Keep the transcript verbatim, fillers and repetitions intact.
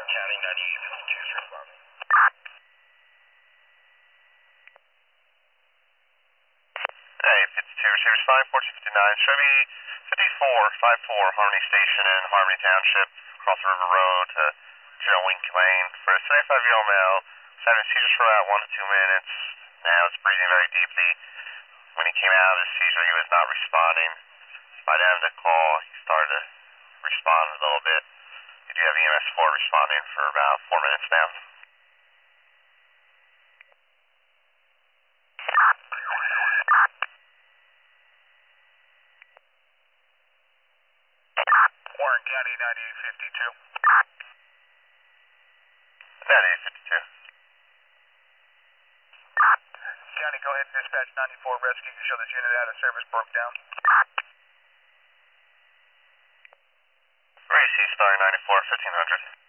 County ninety-eight fifty-two is responding. Hey, fifty-two, receiver responding, fourteen fifty-nine, Chevy fifty-four fifty-four, Harmony Station in Harmony Township, Cross River Road to Joe Wink Lane for a seventy-five-year-old male, having seizures for about one to two minutes. Now it's breathing very deeply. When he came out of his seizure, he was not responding. By the end of the call, he started to respond a little bit. We do have E M S four responding for about four minutes now. Warren County ninety-eight fifty-two. ninety-eight fifty-two. County, go ahead and dispatch ninety-four rescue. You can show this unit out of service broke down. Racy Star ninety-four, fifteen hundred.